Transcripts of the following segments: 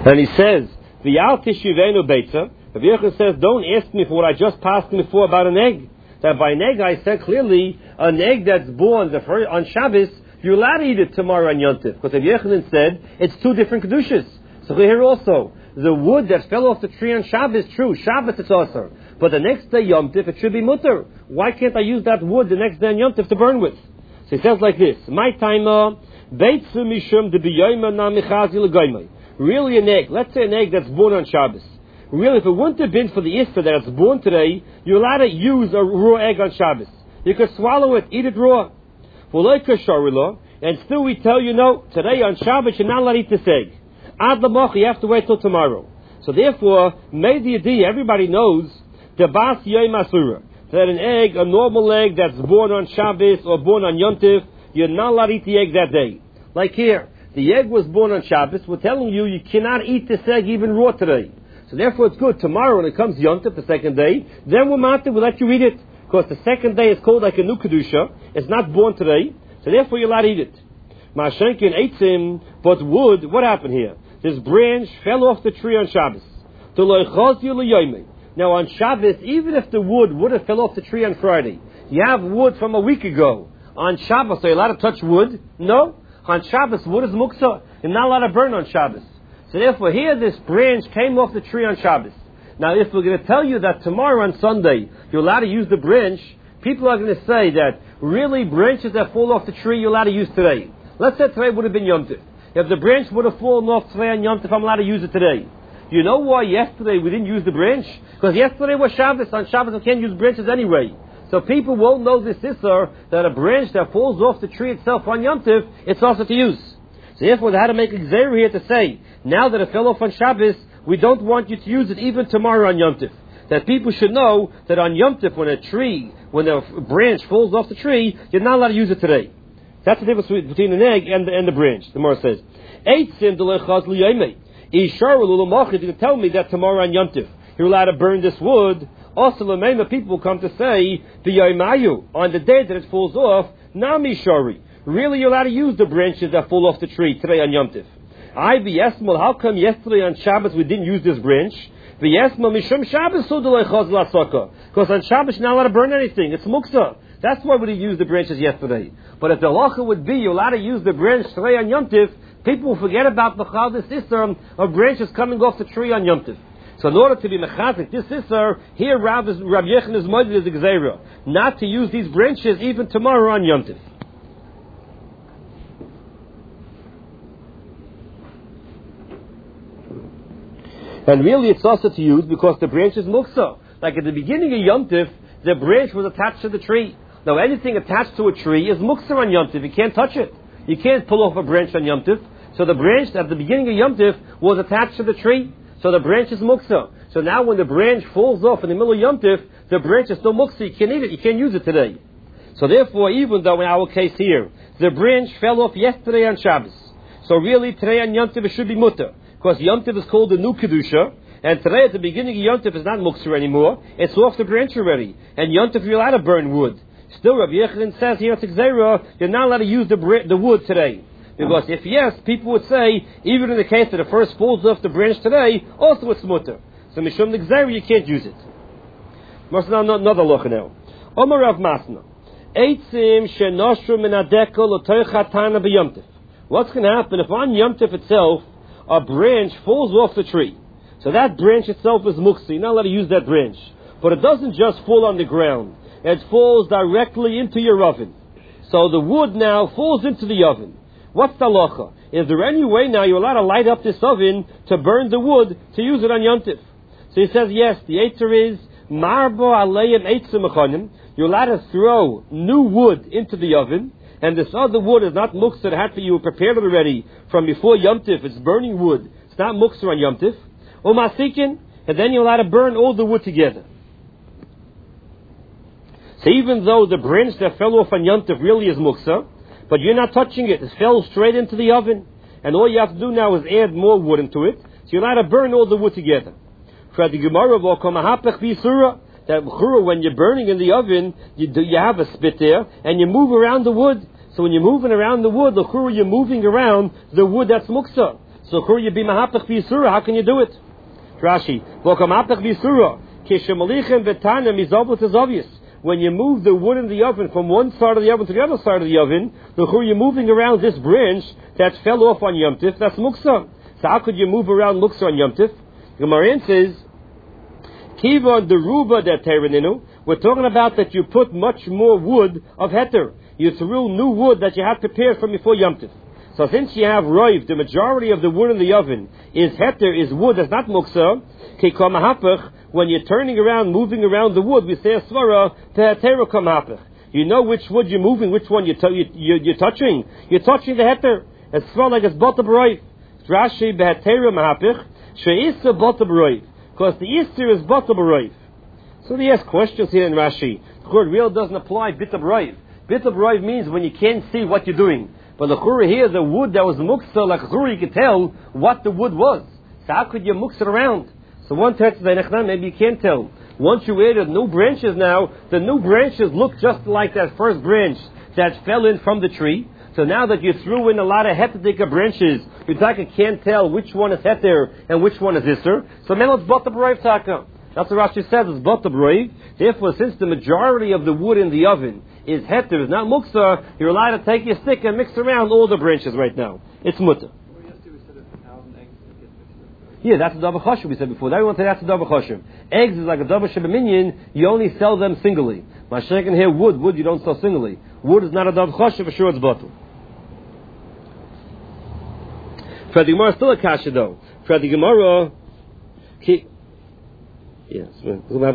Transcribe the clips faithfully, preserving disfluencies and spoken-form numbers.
And he says, V'yal tishivenu beitza. Rabbi Yochanan says, don't ask me for what I just passed before about an egg. That by an egg I said clearly, an egg that's born the first, on Shabbos, you're allowed to eat it tomorrow on Yom Tov. Because Rabbi Yochanan said, it's two different kedushas. So here also, the wood that fell off the tree on Shabbos, true, Shabbos it's also. But the next day Yom Tov, it should be mutter. Why can't I use that wood the next day on Yom Tov to burn with? So he says like this, my time, beitzu mishum de b'yoyma na michazi l'goymai. Really an egg, let's say an egg that's born on Shabbos. Really, if it wouldn't have been for the Easter that it's born today, you're allowed to use a raw egg on Shabbos. You could swallow it, eat it raw. And still we tell you, no, today on Shabbos you're not allowed to eat this egg. Ad l'moch, you have to wait till tomorrow. So therefore, made the idea, everybody knows, the bas yoyim asura, that an egg, a normal egg that's born on Shabbos or born on Yom Tov, you're not allowed to eat the egg that day. Like here, the egg was born on Shabbos, we're telling you, you cannot eat this egg even raw today. So therefore it's good. Tomorrow when it comes Yom Tov, the second day, then we'll matter, we'll let you eat it. Because the second day is called like a new Kedusha. It's not born today. So therefore you're allowed to eat it. Ma'ashenkin eitzim, but wood, what happened here? This branch fell off the tree on Shabbos. Now on Shabbos, even if the wood would have fell off the tree on Friday, you have wood from a week ago. On Shabbos, are you allowed to touch wood? No. On Shabbos, wood is muksa. You're not allowed to burn on Shabbos. So therefore, here this branch came off the tree on Shabbos. Now, if we're going to tell you that tomorrow on Sunday you're allowed to use the branch, people are going to say that really branches that fall off the tree you're allowed to use today. Let's say today would have been Yom Tov. If the branch would have fallen off today on Yom Tov, I'm allowed to use it today. You know why yesterday we didn't use the branch? Because yesterday was Shabbos. On Shabbos we can't use branches anyway. So people won't know this issur that a branch that falls off the tree itself on Yom Tov, it's also to use. So therefore they had to make a gzeira here to say, now that it fell off on Shabbos, we don't want you to use it even tomorrow on Yom Tov. That people should know that on Yom Tov, when a tree, when a branch falls off the tree, you're not allowed to use it today. That's the difference between an egg and the, and the branch. The Gemara says, if you tell me that tomorrow on Yom Tov, you're allowed to burn this wood, also the people come to say, on the day that it falls off, nami shari. Really, you're allowed to use the branches that fall off the tree today on Yom Tov. I v'yesmal. How come yesterday on Shabbos we didn't use this branch? V'yesmal mishum Shabbos sudolei chaz l'asaka. Because on Shabbos you're not allowed to burn anything. It's muksa. That's why we didn't use the branches yesterday. But if the halacha would be you're allowed to use the branch today on Yom Tov, people will forget about the chal issur of branches coming off the tree on Yom Tov. So in order to be mechazik this issur, here Rav Yochanan is moeded as a gzeira, not to use these branches even tomorrow on Yom Tov. And really it's also to use because the branch is muksa. Like at the beginning of Yom Tov, the branch was attached to the tree. Now anything attached to a tree is muksa on Yom Tov. You can't touch it. You can't pull off a branch on Yom Tov. So the branch at the beginning of Yom Tov was attached to the tree. So the branch is muksa. So now when the branch falls off in the middle of Yom Tov, the branch is still muksa. You can't eat it. You can't use it today. So therefore, even though in our case here, the branch fell off yesterday on Shabbos. So really today on Yom Tov it should be mutter. Because Yom Tov is called the new Kedusha, and today at the beginning of Yom Tov is not Muksar anymore, it's off the branch already. And Yom Tov you're allowed to burn wood. Still Rabbi Yochanan says here at Gzeira, you're not allowed to use the, br- the wood today. Because if yes, people would say, even in the case that the first falls off the branch today, also it's mutter. So Mishum the Gzeira, you can't use it. Another look now. Omar Rav Masna. Eitzim shenoshu min adeka l'toichatana b'Yom Tov. What's going to happen if on Yom Tov itself, a branch falls off the tree? So that branch itself is muksa. You're not allowed to use that branch. But it doesn't just fall on the ground. It falls directly into your oven. So the wood now falls into the oven. What's the halacha? Is there any way now you're allowed to light up this oven to burn the wood to use it on Yom Tov? So he says yes. The answer is marbo aleim eitzim mechanim. You're allowed to throw new wood into the oven. And this other wood is not muksa that had for you prepared it already from before Yom Tov. It's burning wood. It's not muksa on Yom Tov. Or masikin, and then you're allowed to burn all the wood together. So even though the branch that fell off on Yom Tov really is muksa, but you're not touching it. It fell straight into the oven. And all you have to do now is add more wood into it. So you're allowed to burn all the wood together. That when you're burning in the oven, you, do, you have a spit there, and you move around the wood. So when you're moving around the wood, you're moving around the wood that's muksa. So So chur you be mahapach b'yisura. How can you do it? Rashi, v'kamapach b'yisura. Kishemelichem v'tanem izoblet is obvious. When you move the wood in the oven from one side of the oven to the other side of the oven, the chur you're moving around this branch that fell off on Yom Tif, that's muksa. So how could you move around muksa on Yom Tif? The Gemara says, Kiva deruba de tereninu. We're talking about that you put much more wood of heter. You threw new wood that you had prepared from before Yom Tif. So since you have roiv, the majority of the wood in the oven is heter, is wood, that's not muksa. Kikamahapach. When you're turning around, moving around the wood, we say a svara to heter kamahapach. You know which wood you're moving, which one you're, t- you, you, you're touching. You're touching the heter. It's svara like it's bottom roiv. Rashi beheter mahapach she'isa bottom roiv. Because the Easter is bottom roiv. So they ask questions here in Rashi. The word real doesn't apply bitab roiv. Bitab roiv means when you can't see what you're doing. But the chura here, the wood that was muksa, like chura, you could tell what the wood was. So how could you muksa it around? So one text maybe you can't tell. Once you added new branches now, the new branches look just like that first branch that fell in from the tree. So now that you threw in a lot of hetatika branches, you can't tell which one is heter and which one is isser. So now it's botab roiv taka. That's what Rashi says, it's botab roiv. Therefore, since the majority of the wood in the oven is heter, is not muksa, you're allowed to take your stick and mix around all the branches right now. It's mutter. Yeah, that's a double choshev we said before. Now we want to say that's a double choshev. Eggs is like a double shebeminyan, you only sell them singly. Mashiach can hear wood, wood you don't sell singly. Wood is not a double choshev, for sure it's bottle. For the Gemara, still a kasha though. For the Gemara, ki, yes, for the Gemara,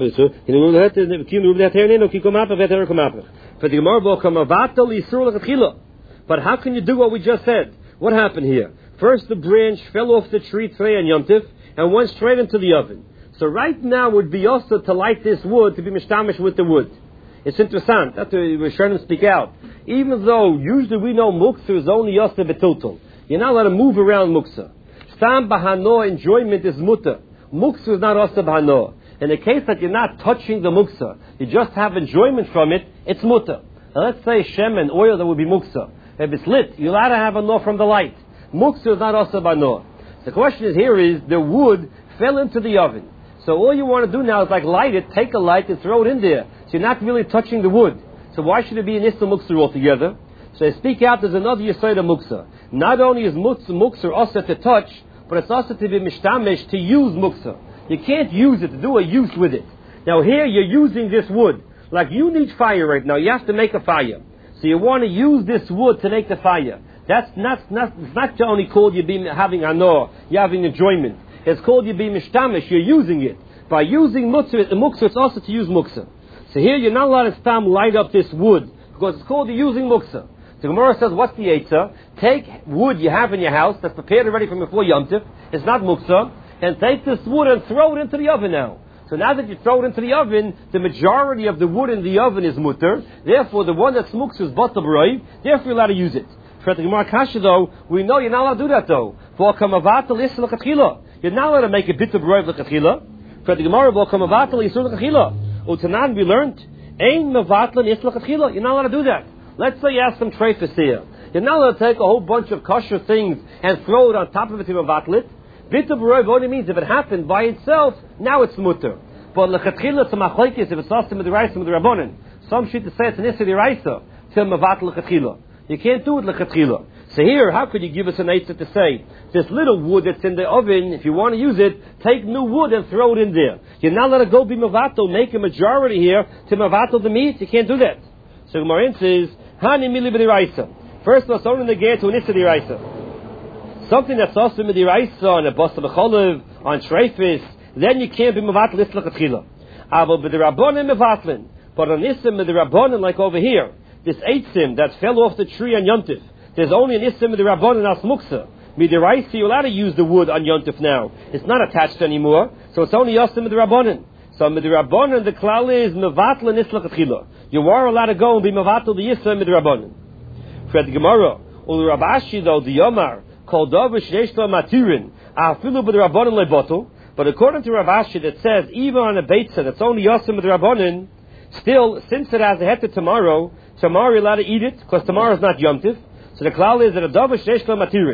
but how can you do what we just said? What happened here? First, the branch fell off the tree today on Yom Tif and went straight into the oven. So right now would be also to light this wood, to be mishtamish with the wood. It's interesting. That's what we're trying to speak out. Even though usually we know muksa is only yasa betutul. You're not allowed to move around muksa. Stam bahano enjoyment is muta. Muksa is not asa bahano. In the case that you're not touching the muksa, you just have enjoyment from it, it's muta. Now let's say shemen, oil that would be muksa. If it's lit, you're allowed to have a no from the light. Muksa is not asa bahano. The question is here is, the wood fell into the oven. So all you want to do now is like light it, take a light and throw it in there. So you're not really touching the wood. So why should it be an issa muksa altogether? So I speak out, there's another yesod of muksa. Not only is muksa also to touch, but it's also to be mishtamish, to use muksa. You can't use it, to do a use with it. Now here you're using this wood. Like you need fire right now, you have to make a fire. So you want to use this wood to make the fire. That's not, not, it's not only called you being having anor, you're having enjoyment. It's called you being mishtamish, you're using it. By using muksa, muksa, it's also to use muksa. So here you're not allowed to stam light up this wood, because it's called you using muksa. The Gemara says, what's the eitzah? Take wood you have in your house that's prepared already from before Yom Tif, it's not muksa, and take this wood and throw it into the oven now. So now that you throw it into the oven, the majority of the wood in the oven is mutter, therefore the one that's muksa is bottom roiv, therefore you're allowed to use it. For the Gemara kasha though, we know you're not allowed to do that though. For kamavatal is l'chatchila. You're not allowed to make a bit of roiv l'chatchila. For the Gemara, for kamavatal is l'chatchila. Utanan we learned, ein mavatlan is l'chatchila. You're not allowed to do that. Let's say you have some treifas here. You're not allowed to take a whole bunch of kosher things and throw it on top of it to mavatlit. Bit of roiv only means if it happened by itself, now it's mutter. But l'chatchila it's a machlekes, if it's also midiraisa midirabbonin. Some shit to say it's an issa diraisa till mavatl l'chatchila. You can't do it l'chatchila. So here, how could you give us an eitzah to say, this little wood that's in the oven, if you want to use it, take new wood and throw it in there. You're not allowed to go be mavato, make a majority here to mavato the meat. You can't do that. So Gemara says, Hani mili b'diraisa. First, let's only negate to an issa diraisa. Something that's also midiraisa on a basa b'cholev, on treifis, then you can't be mavato issa l'chatchila. Aval b'dirabbonin mevatlin. But on issa b'dirabbonin, like over here, this eitzim that fell off the tree on Yom Tif, there's only an issim midirabbonin as muksa. Midiraisa, you're allowed to use the wood on Yom Tif now. It's not attached anymore, so it's only issim midirabbonin. So midirabbonin, the klal is mevatl and isla chatchila. You are allowed to go and be mevatl the issim midirabbonin. For the Gemara, ul Rabashi though the Yomar called davish yeshla matirin afilu midirabbonin lebotl. But according to Rabashi, that says even on a beitza that's only issim midirabbonin, still since it has a heter tomorrow. Tomorrow you're allowed to eat it, because tomorrow is not Yom Tif. So the klal is that a davar sheish lo matirin.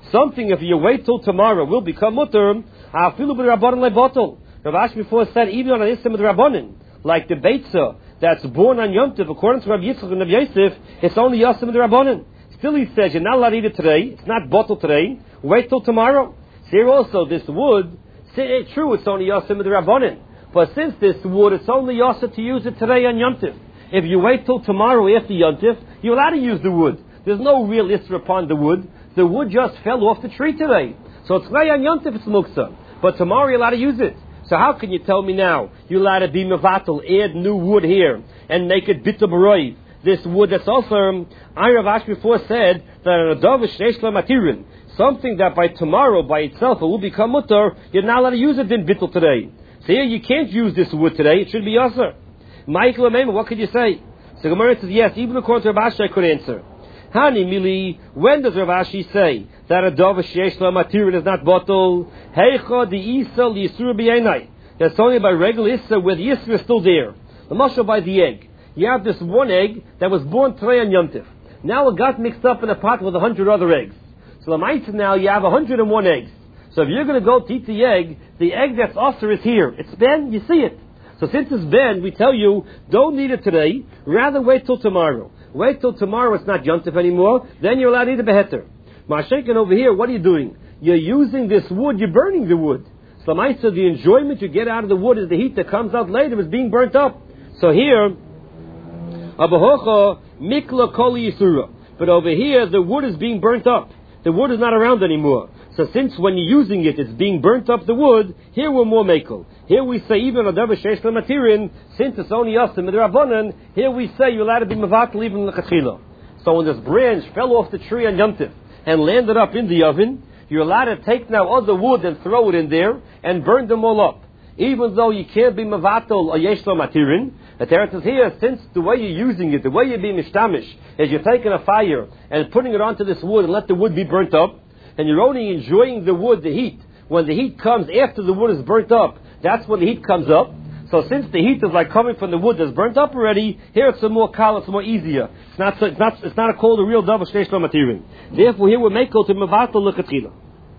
Something, if you wait till tomorrow, will become mutter. Afilu b'Rabbanan lebotol. Rav Ashi before said, even on an ism of the Rabbanan, like the Beitzah, that's born on Yom Tov, according to Rabbi Yitzchak and Rabbi Yosef, it's only Yasim of the Rabbanan. Still he says, you're not allowed to eat it today, it's not bottled today, wait till tomorrow. So here also, this wood, it's true, it's only Yasim of the Rabbanan, but since this wood, it's only Yasim to use it today on Yom Tov. If you wait till tomorrow after Yom Tov, you're allowed to use the wood. There's no real Isra upon the wood. The wood just fell off the tree today. So today on Yom Tov it's Muksa, but tomorrow you're allowed to use it. So how can you tell me now you're allowed to be mevatel, add new wood here, and make it bitter b'roiv? This wood that's also, I Rav Ashi before said that an adavish sheish la matirin, something that by tomorrow by itself it will become mutter, you're not allowed to use it in bittul today. So here you can't use this wood today, it should be yasser. Michael Amema, what could you say? So Gemara says yes, even according to Rav Ashi I could answer. Hani Mili, when does Rav Ashi say that a dove sheish la matirin is not bottle? Heicha the isa the yisur b'yenai. That's only by regular issa where the yisur is still there. The mashal by the egg. You have this one egg that was born today on Yom Tov. Now it got mixed up in a pot with a hundred other eggs. So the mitzvah now you have a hundred and one eggs. So if you're going to go to eat the egg, the egg that's osir is here. It's ben, you see it. So since it's ben, we tell you don't eat it today. Rather wait till tomorrow. Wait till tomorrow, it's not Yom Tov anymore, then you're allowed to eat a beheter. Ma'ashekin over here, what are you doing? You're using this wood, you're burning the wood. So the the enjoyment you get out of the wood is the heat that comes out later, is being burnt up. So here, Abahocha, Mikla Koli Yisura. But over here, the wood is being burnt up. The wood is not around anymore. So since when you're using it, it's being burnt up the wood, here we're more makel. Here we say, even Adav Sheish Matirin, since it's only Yasim and the Rabbanan, here we say you're allowed to be Mavatal even L'Kachila. So when this branch fell off the tree on Yom Tov and landed up in the oven, you're allowed to take now other wood and throw it in there and burn them all up. Even though you can't be Mavatal or Yesh Matirin, the Teretz is here, since the way you're using it, the way you're being Mishtamish, is you're taking a fire and putting it onto this wood and let the wood be burnt up, and you're only enjoying the wood, the heat. When the heat comes after the wood is burnt up, that's when the heat comes up. So since the heat is like coming from the wood that's burnt up already, here it's a more kal, it's more easier. It's not, it's not, it's not a called a real double sheish lo matirin. Therefore, here we make called to mevatel l'katchila.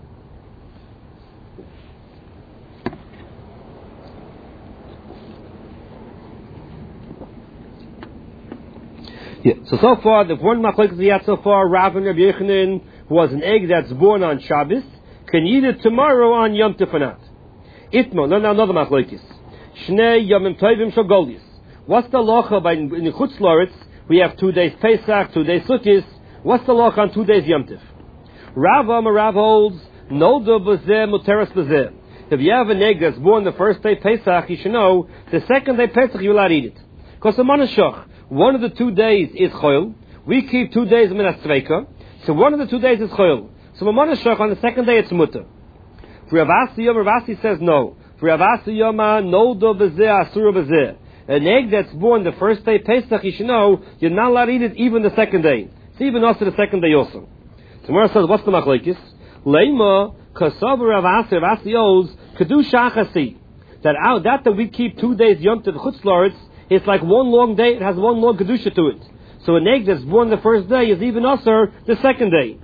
Yeah. So so far, the one machlokes we had so far, Rav and Rabbi Yochanan, who was an egg that's born on Shabbos, can eat it tomorrow on Yom Tov or not. Itmo, no, no, another machlokes. Shnei Yomim Tovim Shogolis. What's the locha by in the Chutz Loretz? We have two days Pesach, two days Sukkot. What's the locha on two days Yom Tov? Rav Amar Rav holds Noldo B'zeh Muteres B'zeh. If you have an egg that's born the first day Pesach, you should know the second day Pesach you're allowed to eat it. Because the Manashach, one of the two days is Choil. We keep two days Minas Tzveika. So one of the two days is Choil. So the Manashach on the second day it's Mutter. For Rav Asi Yom, Rav Asi says no. For Rav Asi Yoma, Noldo B'zeh Asura B'zeh. An egg that's born the first day Pesach, you should know you're not allowed to eat it even the second day. It's even also the second day also. So Mara says, what's the machlokes? Leima Kasav Rav Asi Rav Asi holds Kedusha Chasi. That out that that we keep two days Yom Tov Chutz Loretz, it's like one long day. It has one long kedusha to it. So an egg that's born the first day is even also the second day.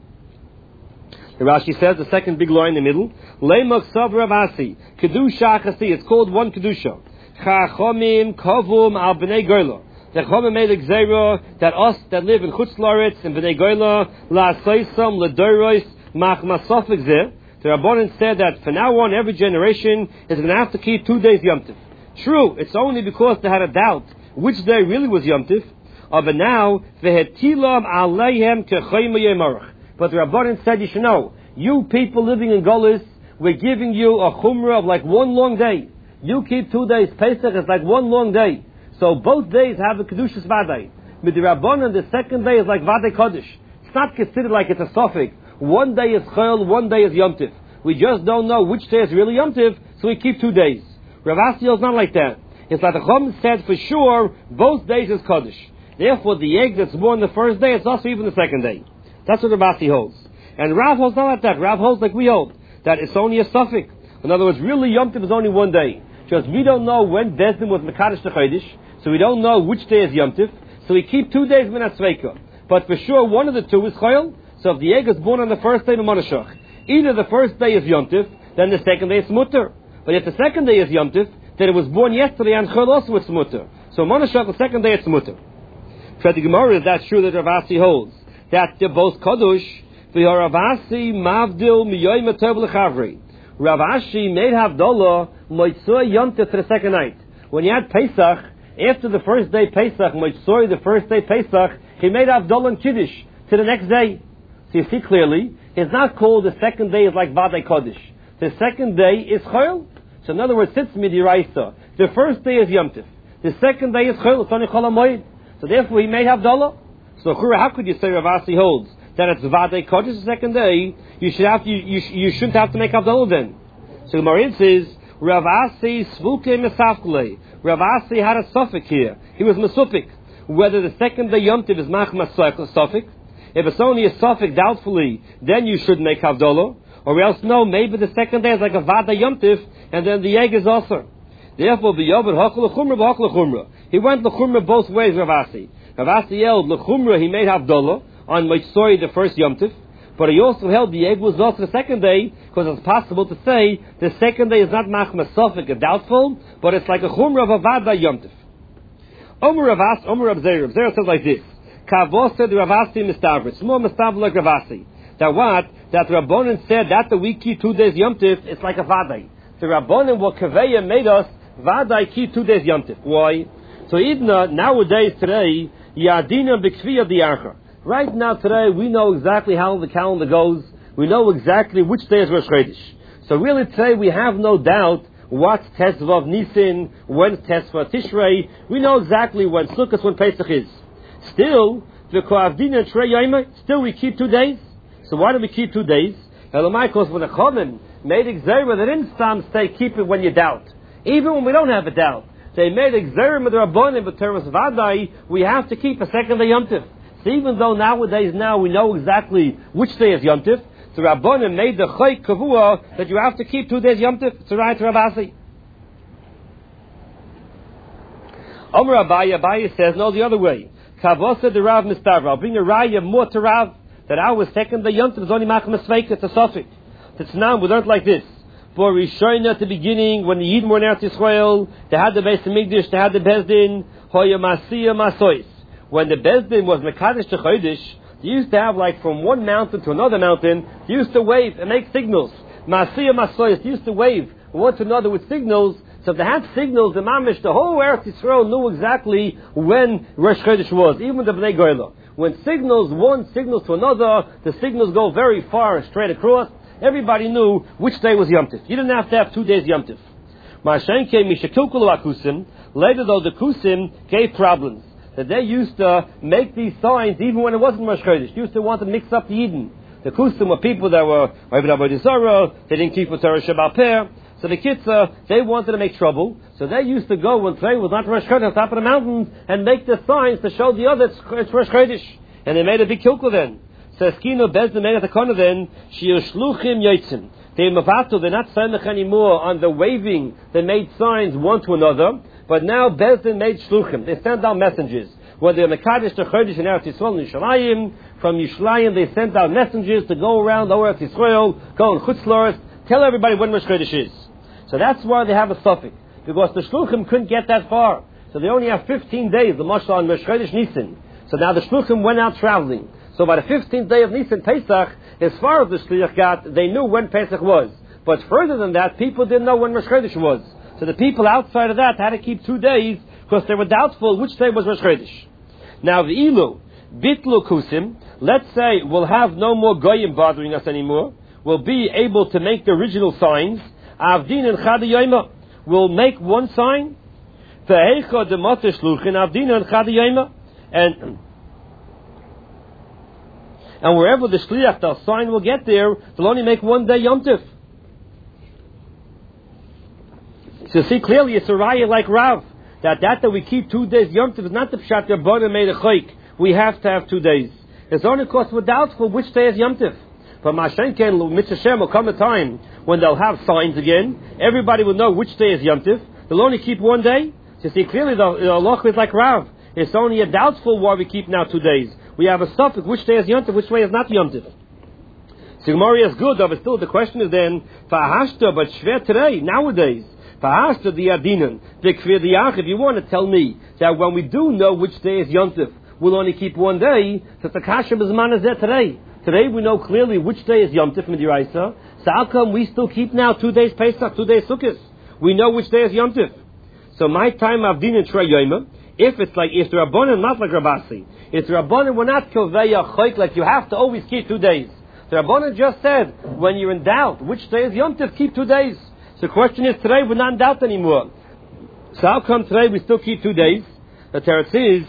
The Rashi says the second big line in the middle. Leima Kasav Rav Asi Kedusha Chasi. It's called one kedusha. Chachomim kavum al bnei goyla. The Chachomim made a gzeira that us that live in Chutz Loretz and bnei goyla la seisam ledoros mach masofik zeh. The Rabbanan said that from now on every generation is going to have to keep two days Yom Tov. True, it's only because they had a doubt which day really was Yom Tov. Uh, but now vehetilam aleihem kechayim yemarach. But the Rabbanan said you should know, you people living in Golis, we're giving you a chumrah of like one long day. You keep two days Pesach, it's like one long day. So both days have a Kedushas Vadai. With the Rabbanan, the second day is like Vadai Kodesh. It's not considered like it's a suffix. One day is Chol, one day is Yom Tov. We just don't know which day is really Yom Tov, so we keep two days. Rav Asi is not like that. It's like the Chum said for sure, both days is Kodesh. Therefore, the egg that's born the first day, it's also even the second day. That's what Rav Asi holds. And Rav holds not like that. Rav holds like we hold, that it's only a suffix. In other words, really Yom Tov is only one day. Just we don't know when Bezdin was Mekadosh Chodesh, so we don't know which day is Yom Tov, so we keep two days Minas Tzveika. But for sure, one of the two is Chayil, So if the egg is born on the first day of Monashach, either the first day is Yom Tif, then the second day is Mutter. But if the second day is Yom Tif, then it was born yesterday and Chol also it's Mutter. So Monashach, the second day it's Mutter. For the Gemara, that's true that Rav Asi holds. That they're both Kadosh, v'Rav Asi mavdil miyoyim atov l'chavri. Rav Ashi made Havdalah Moitzoy Yom Tif for the second night. When you had Pesach, after the first day Pesach, Moitzoy, the first day Pesach, he made Havdalah and Kiddush to the next day. So you see clearly, it's not called the second day is like Vadai Kodesh. The second day is Chol. So in other words, sits midiraisa. The first day is Yom Tif. The second day is Chol. It's only Chol HaMoed. So therefore he made Havdalah. So how could you say Rav Asi holds that it's Vadai Kodesh the second day? You should have to, you, you, you shouldn't have to make Havdalah then. So the Gemara says Rav Asi Svuke Mesafkle. Rav Asi had a suffix here. He was Mesupik. Whether the second day Yom Tiv is Machmas suffix. If it's only a suffix doubtfully, then you should make Havdalah. Or else no, maybe the second day is like a Vada Yom Tiv, and then the egg is also. Therefore, the Yovad Hakal L'Chumra B'Hakal L'Chumra. He went L'Chumra both ways, Rav Asi. Rav Asi held L'Chumra, he made Havdalah on Motzoi, the first Yom Tiv. But he also held the egg was also the second day, because it's possible to say the second day is not Machmas suffix, a doubtful, but it's like a Chumra of a Vada Yom Tiv. Omer Rav Asi, Omer Rav Zera. Rav Zera says like this. Kavos said Rav Asi mistavrit. It's more mistavrit like Rav Asi. That what? That Rabbanan said that the week keep two days Yom Tif, it's like a Vadai. The Rabbanan, what Kaveya made us, Vadai keep two days Yom Tif. Why? So Idna, nowadays, today, Yadina B'Kviya Diarcha. Right now, today, we know exactly how the calendar goes. We know exactly which day is Rosh Chodesh. So really today, we have no doubt what's Tesvav Nisan, when's Tesvav Tishrei. We know exactly when Sukkot, when Pesach is. Still, the Koavdina Trei Yaima, still we keep two days. So why do we keep two days? Because when the Chachamim made Xerah, they didn't stop say keep it when you doubt. Even when we don't have a doubt. They made Xerah with the Rabbanim, but terms of Vadai, we have to keep a second day Yom Tif. So even though nowadays now we know exactly which day is Yom Tif, the Rabbanim made the Chayk Kavua that you have to keep two days Yom Tif. It's a right to Rav Asi. Omer Abaye, Abaye says, no, the other way. Kavosa the Rav Mistavra. I'll bring a Raya more to Rav, that our second day Yom Tov is only Machmas Sveik, it's a suffix. It's now, we learned like this. For Rishon at the beginning, when the Yidden were in Eretz Yisrael, they had the Beis HaMikdash, they had the Bezdin, Hoya Masiya Masois. When the Bezdin was Mekadesh to Chodesh, they used to have like from one mountain to another mountain, they used to wave and make signals. Masiya Masois, they used to wave one to another with signals. So if they had signals, the Mamish, the whole Eretz Yisrael knew exactly when Rosh Chodesh was, even the Bnei Goyla. When signals, one signals to another, the signals go very far straight across. Everybody knew which day was Yom Tif. You didn't have to have two days Yom Tif. Later though, the Kusim gave problems. That they used to make these signs even when it wasn't Rosh Chodesh. They used to want to mix up the Eden. The Kusim were people that were they didn't keep the Torah Shabbat Peh. So the Kitzah, they wanted to make trouble. So they used to go when today was not Rosh Chodesh on top of the mountains and make the signs to show the others it's Rosh Chodesh. And they made a big kilkel then. So Eskino Bezdin made a takana then, Shiushluchim Yitzim. They mavato, they're not samech anymore on the waving. They made signs one to another. But now Bezdin made shluchim. They sent out messengers. When they're Mekadesh to Chodesh in Eretz Yisrael and Yishalayim, from Yishalayim they sent out messengers to go around the Eretz Yisrael, go in Chutz La'aretz, tell everybody when Rosh Chodesh is. So that's why they have a suffix. Because the Shluchim couldn't get that far. So they only have fifteen days, the Mashal on Rosh Chodesh Nisan. So now the Shluchim went out traveling. So by the fifteenth day of Nisan, Pesach, as far as the Shliach got, they knew when Pesach was. But further than that, people didn't know when Rosh Chodesh was. So the people outside of that had to keep two days because they were doubtful which day was Rosh Chodesh. Now the Ilu, Bitlu Kusim, let's say we'll have no more Goyim bothering us anymore. We'll be able to make the original signs. Avdin and Chad Yoima will make one sign. Ve'echa demata shluchin Avdin and Chad Yoima. And and wherever the shliach, the sign will get there, they'll only make one day Yom Tif. So see clearly it's a raya like Rav. That that that we keep two days Yom Tif is not the pshat the Rabbanan made a chayk. We have to have two days. It's only because we're doubtful which day is Yom Tif. But Mashenken, Mitzvah Shem will come a time when they'll have signs again. Everybody will know which day is Yom Tif. They'll only keep one day. So see clearly the Allah is like Rav. It's only a doubtful why we keep now two days. we have a suffix, which day is Yontif, which way is not Yontif. So Gemara is good, but still the question is then, Fa'ahashta, but Shver today, nowadays, Fa'ahashta the Adinan, Vikfir the Ach, if you want to tell me that when we do know which day is Yontif, we'll only keep one day, so the Kasha B'zman is there today. Today we know clearly which day is Yontif Midiraisa, so how come we still keep now two days Pesach, two days Sukkot? We know which day is Yontif. So my time Avdin Trei Yoma, if it's like, if the Rabbanan, not like Rabasi, if the Rabbanan were not Koveya Choik, like you have to always keep two days. The Rabbanan just said, when you're in doubt, which day is Yom Tov, keep two days. So the question is, today we're not in doubt anymore. So how come today we still keep two days? The teretz is,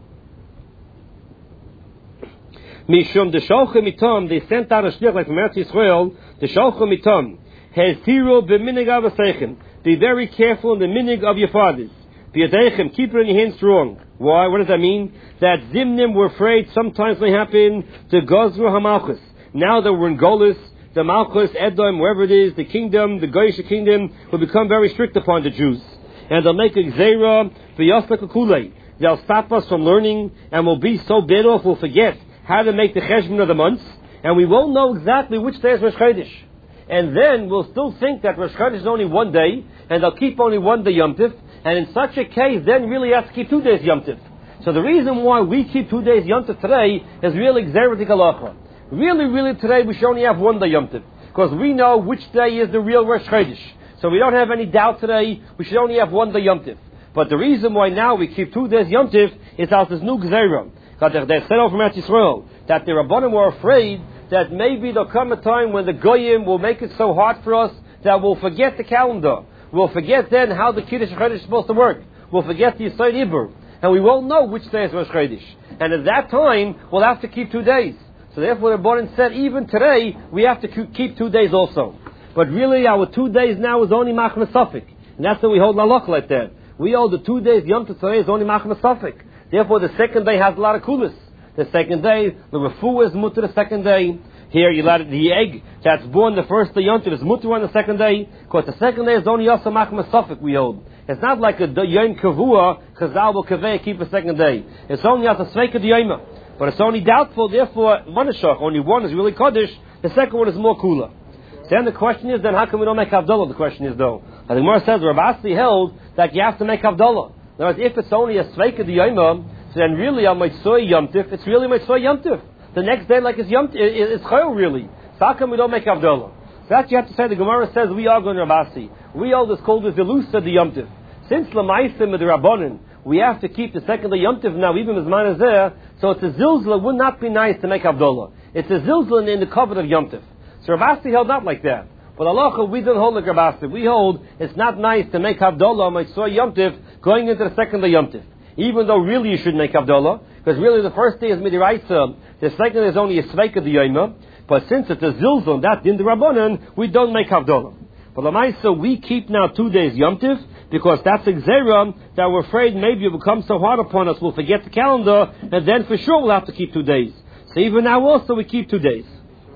Mishum the Sholcha Mitom, they sent out a shliach like from Eretz Yisrael, the Sholcha Mitom, has tiro b'minig avasechem. Be very careful in the minig of your fathers. B'yadechem, keep it in your hands strong. Why? What does that mean? That Zimnim were afraid sometimes may happen to Gozru Hamalchus. Now that we're in Golis, the Malchus, Edom, wherever it is, the kingdom, the Goyish kingdom, will become very strict upon the Jews. And they'll make a Gzeira, v'yoslik kulei. They'll stop us from learning, and we'll be so bad off, we'll forget how to make the cheshbon of the months, and we won't know exactly which day is Rosh Chodesh. And then we'll still think that Rosh Chodesh is only one day, and they'll keep only one day Yom Tiv, and in such a case, then really have to keep two days Yom Tiv. So the reason why we keep two days Yom Tiv today is really Gzeira Halacha. Really, really today we should only have one day Yom Tiv, because we know which day is the real Rosh Chodesh. So we don't have any doubt today, we should only have one day Yom Tiv. But the reason why now we keep two days Yom Tiv is as this new Gzeira. Because they said over from Eretz Yisrael that the Rabbanim were afraid that maybe there'll come a time when the Goyim will make it so hard for us that we'll forget the calendar. We'll forget then how the Kiddush Chodesh is supposed to work. We'll forget the Yisrael Ibur. And we won't know which day is Rosh Chodesh. And at that time, we'll have to keep two days. So therefore the Rabbanim said, even today, we have to keep two days also. But really, our two days now is only Machmas Safik. And that's why we hold Lalach like that. We hold the two days Yom Tov today is only Machmas Safik. Therefore the second day has a lot of kulas. The second day, the refuah is mutter the second day. Here you let it, the egg that's born the first day Yom Tov is mutter on the second day. Because the second day is only also Machmas Safik we hold. It's not like a Yom Kavua, Chazal will Kaveh keep a second day. It's only as a Sveika D'Yoma. But it's only doubtful, therefore, one is shach, only one is really Kaddish, the second one is more Kula. So then the question is, then how come we don't make Havdalah? The question is though. And the Gemara says, Rav Asi held that you have to make Havdalah. In other words, if it's only a Sveika D'Yoma, so then really on Mitzvah Yom Tif, it's really Mitzvah Yom Tif. The next day, like it's Yom Tif, it's Chayil really. So how come we don't make Havdalah? So that you have to say, the Gemara says, we are going to Rav Asi. We all this called the Zelusa the Yom Tif. Since Lamaisim with the Rabbanim, we have to keep the second day Yom Tif now, even as mine is there, so it's a zilzla, would not be nice to make Havdalah. It's a zilzla in the cover of Yom Tif. So Rav Asi held not like that. But Allah, we don't hold like Rav Asi. We hold it's not nice to make Havdalah on Mitzvah Yom Tif going into the second day Yom Tif. Even though really you should make Havdalah, because really the first day is Midiraisa, the second day is only a Sveika D'Yoma, but since it's a zilzla, that in the Rabbanan, we don't make Havdalah. But Lamaisa, we keep now two days Yom Tif, because that's a Gzeira that we're afraid maybe it will come so hard upon us, we'll forget the calendar, and then for sure we'll have to keep two days. So even now also we keep two days.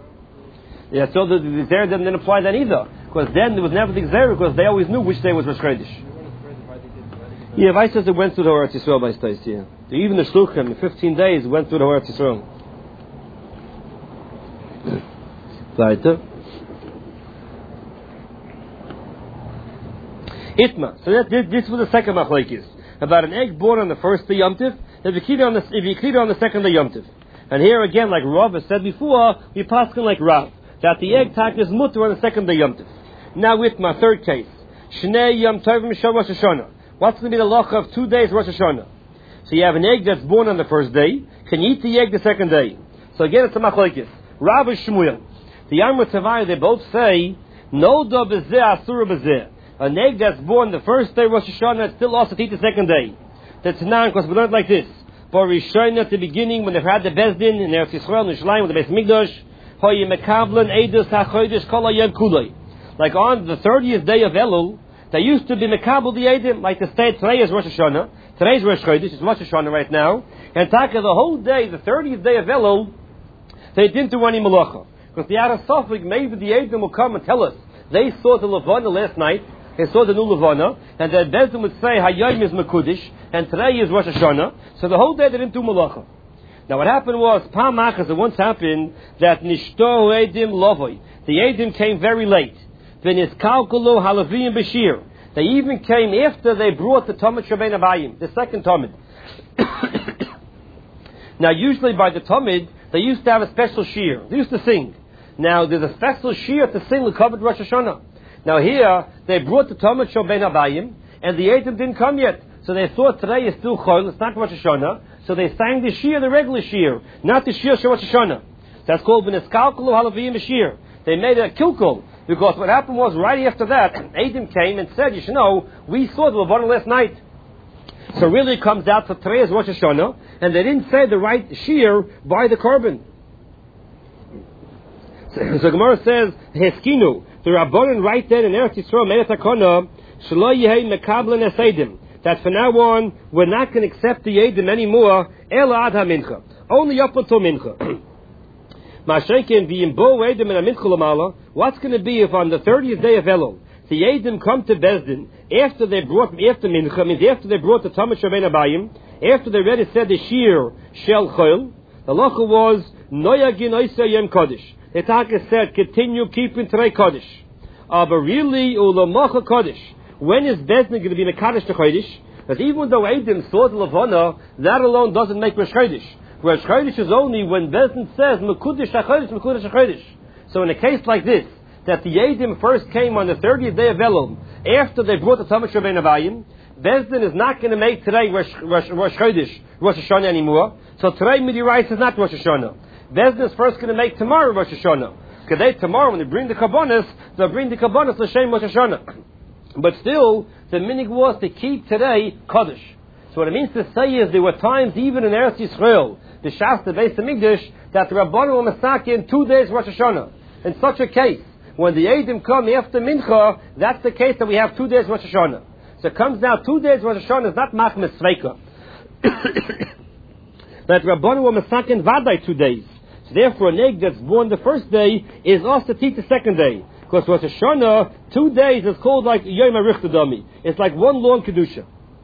Yeah, so the, the Gzeira didn't apply then either, because then there was never the Gzeira, because they always knew which day was Rosh Chodesh. Yeah, Vice says it went through the Eretz Yisrael by Stais, yeah. Even the Shluchim, in fifteen days, went through the Eretz Yisrael. Weiter. Itma. So that, this, this was the second machlokes about an egg born on the first day Yom Tiv. If you keep it on the if you keep it on the second day Yom Tiv, and here again, like Rav has said before, we pass like Rav that the egg tak is mutter on the second day Yom Tiv. Now with my third case, Shnei Yom Tovim Shel Rosh Hashanah. What's going to be the lacha of two days Rosh Hashanah? So you have an egg that's born on the first day. Can you eat the egg the second day? So again, it's a machlokes. Rav and Shmuel. The Amar Tavai, they both say no da bezeh asura bezeh. An egg that's born the first day Rosh Hashanah, it's still also to eat the second day. That's nine, because we learned like this. For Rishon at the beginning, when they had the Bezdin in Eretz Yisrael, in Yerushalayim, with the Beis Mikdash, hoye mekablan edus hachodesh kol hayom kulei. Like on the thirtieth day of Elul, they used to be mekabel the edim, like the state today is Rosh Hashanah. Today's Rosh Chodesh, it's Rosh Hashanah right now. And taka the whole day, the thirtieth day of Elul, they didn't do any malacha. Because the Ara Safik, maybe the edim will come and tell us. They saw the Levana last night. They saw the new Levana, and the Bezdin would say Hayom is Mekudish, and today is Rosh Hashanah. So the whole day they didn't do malacha. Now what happened was, Pamachas, it once happened that Nishto Eidim Lovoi. The Eidim came very late. V'niskalkulu Halaviyim Bashir. They even came after they brought the Talmud Shabbein Abayim, the second Talmud. Now usually by the Talmud, they used to have a special shir. They used to sing. Now there's a special shir to sing the covered Rosh Hashanah. Now here, they brought the Talmud Shabbein Abayim, and the Eidim didn't come yet. So they thought today is still Chol, it's not Rosh Hashanah. So they sang the shir, the regular shir, not the shir Rosh Hashanah. That's called V'niskalkulu Halaviyim Bashir. They made a kilkul, because what happened was, right after that, Eidim came and said, you should know, we saw the Levana last night. So really it comes out to today is Rosh Hashanah, and they didn't say the right shir by the korban. So, so Gemara says, Heskinu, the Rabbanan right there in Eretz Yisrael made a takana, Shelo yehei mekablen es Eidim, that from now on, we're not going to accept the Eidim anymore, ela ad ha-mincha, only up until mincha. What's going to be if on the thirtieth day of Elul, the Eidim come to Bezdin, after they brought, after Mincha, means after they brought the Talmud Shabbein Abayim, after they already said the Shir, Shel Chol, the Lacha was, Noyagin Oisa Yem Kodesh. The Taka said, continue keeping Terei Kodesh. Uh, but really, Ulamacha Kodesh. When is Bezdin going to be Mekadosh to Kodesh? Because even though Eidim saw the Levana, that alone doesn't make Rosh Chodesh. Rosh Chodesh is only when Bezdin says Mekudesh HaChodesh, Mekudesh HaChodesh. So in a case like this, that the Eidim first came on the thirtieth day of Elul, after they brought the Talmud Shabbein Abayim, Bezdin is not going to make today Rosh, Rosh, Rosh Chodesh, Rosh Hashanah anymore. So today Midirais is not Rosh Hashanah. Bezdin is first going to make tomorrow Rosh Hashanah. Because they tomorrow when they bring the Kabbonis, they'll bring the Kabbonis L'Shem Rosh Hashanah. But still, the minig was to keep today Kodesh. So what it means to say is there were times even in Eretz Yisrael, the Shasta Beis Hamikdash, that the Rabbanan were Masaki in two days Rosh Hashanah. In such a case, when the Eidim come after Mincha, that's the case that we have two days Rosh Hashanah. So it comes now, two days Rosh Hashanah is not Machmes Sveika. That Rabbanan were Masaki in Vadai two days. So therefore, an egg that's born the first day is also to eat the second day. Because Rosh Hashanah, two days is called like Yom HaRichtadami. It's like one long Kedusha.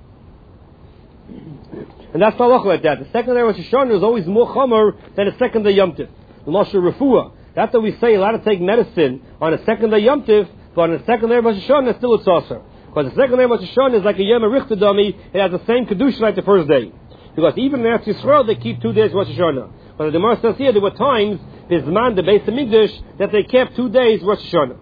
And that's halach like that. The second day Rosh Hashanah is always more chomer than the second day Yom Tiv. The Moshe Refuah. That's what we say, you're allowed to take medicine on the second day Yom Tiv, but on the second day Rosh Hashanah, still it's also. Because the second day Rosh Hashanah is like a Yom HaRichtadami. It has the same Kedusha like the first day. Because even in Eretz Yisrael, they keep two days Rosh Hashanah. But the Gemara says here, there were times, Bizman, the Beis Hamikdash, that they kept two days Rosh Hashanah.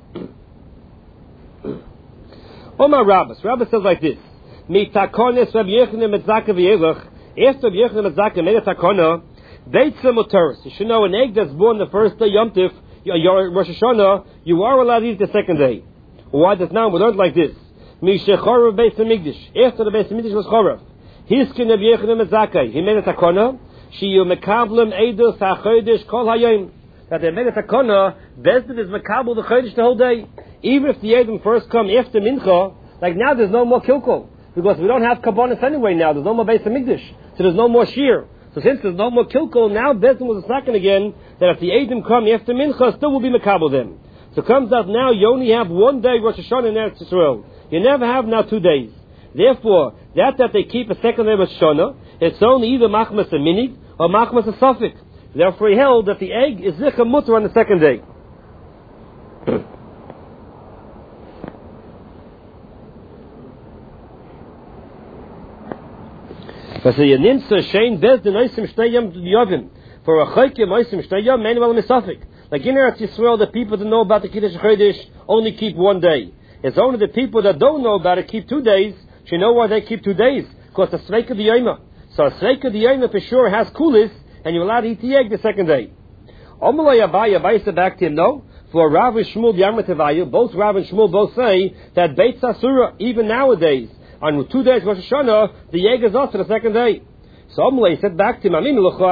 Omar Rabbas. Rabbas says like this. Mitakonis Rabbi Yochanan Metzaka v'Yelach. After Rabbi Yochanan Metzaka made a takona, Beitza Moteris. You should know an egg that's born the first day Yom Tif, Rosh Hashanah, you are allowed to eat the second day. Why does now we learned like this? Mishechorav Beis Hamikdash. After the Beis Hamikdash was chorav, Hiskin Rabbi Yochanan Metzaka. He made a takona. Shiyu mekablim edus hachodesh kol hayom. That they made a takana, Bezdin is mekabel the chodesh the whole day. Even if the Eidim first come after Mincha, like now there's no more kilkul. Because we don't have Kabbanis anyway now, there's no more Beis Hamikdash. So there's no more Shir. So since there's no more kilkul, now Bezdin was a second again, that if the Eidim come after Mincha, still will be mekabel them. So it comes out now, you only have one day Rosh Hashanah in Eretz Yisrael. You never have now two days. Therefore, that that they keep a second day Rosh Hashanah, it's only either machmas a minig or machmas a suffix. Therefore, he held that the egg is zikha mutter on the second day. For a chaykim oisim shteyam menuel misafik. Like in Eretz Yisrael, the people that know about the Kiddush Chodesh only keep one day. It's only the people that don't know about it keep two days. You know why they keep two days? Because the Sveika D'Yoma. So a Sveika D'Yoma for sure has kulis, and you're allowed to eat the egg the second day. Omalay Abaye, Abaye said back to him, no. For Rav and Shmuel Yarmatavayu, both Rav and Shmuel both say that Beit Asura, even nowadays, on two days Rosh Hashanah, the egg is also the second day. So Omalay said back to him, I'm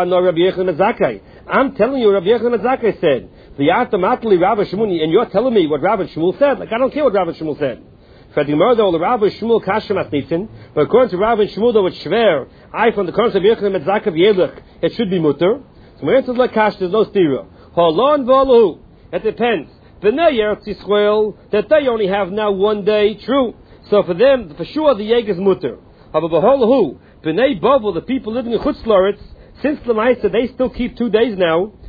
telling you, Rabbi Yochanan Metzaka said, and you're telling me what Rav and Shmuel said. Like, I don't care what Rav and Shmuel said. For the Gemara, though, the Rav and Shmuel kashem asnitzen, but according to Rav and Shmuel, though it's shver, I from the concept of Yochanan Metzaka v'yelech, it should be mutter. So my answer is like kash, there's no stira. Halon v'alahu. It depends. B'nei Eretz Yisrael, that they only have now one day, true. So for them, for sure, the egg is mutter. However, b'halahu, b'nei Bavel, the people living in Chutz Laretz, since Lamaisa they still keep two days now,